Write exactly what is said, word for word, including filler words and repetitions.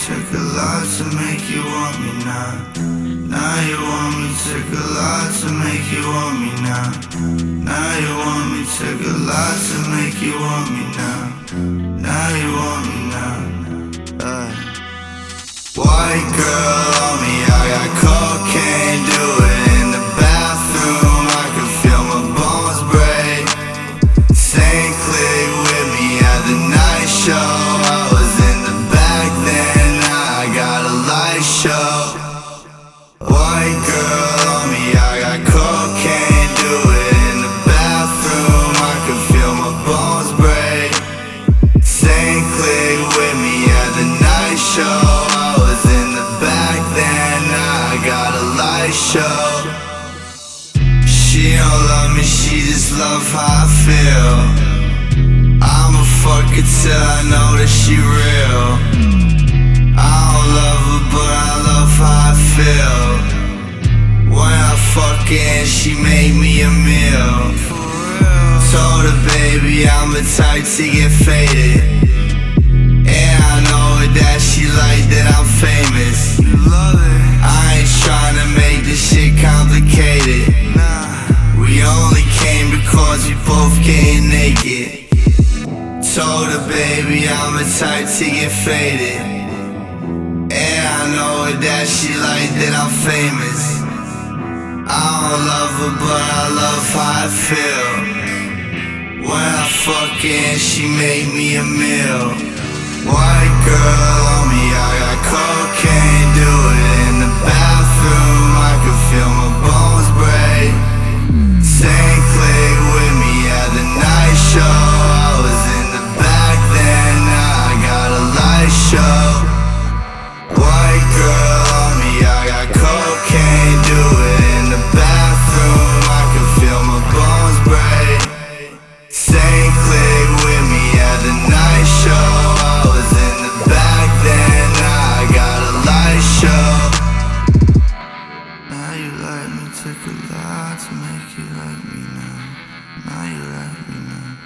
took a lot to make you want me now. Now you want me, took a lot to make you want me now. Now you want me, took a lot to make you want me now. Now you want me now. uh. White girl on me, I got cocaine, do it in the bathroom. I can feel my bones break. Same clique with me at the night show. I was in the back then, now I got a light show. White girl on me, I got cocaine, do it in the bathroom. I can feel my bones break. Same clique with me at the night show. I was in the back then, now I got a light show. She don't love me, she just love how I feel. I'ma fuck her till I know that she real. I don't love her, but I love how I feel. When I fuck her and she make me a meal. Told her, baby, I'm the type to get faded. And I know that she like that I'm famous. I ain't tryna make this shit complicated. We only came because we both getting naked. Told her, baby, I'm the type to get faded. And I know that she like that I'm famous. I don't love her, but I love how I feel. When I fuck her and she make me a meal. White girl on me, I got cocaine, do it in the bathroom. I can feel my bones break. Same clique with me at the night show. I was in the back then, now I got a light show. White girl on me, I got cocaine, do it in the bathroom. I can feel my bones break. Same clique with me at the night show. I was in the back then, now I got a light show. Now you like me, took a lot to make you like me now. Now you like me now.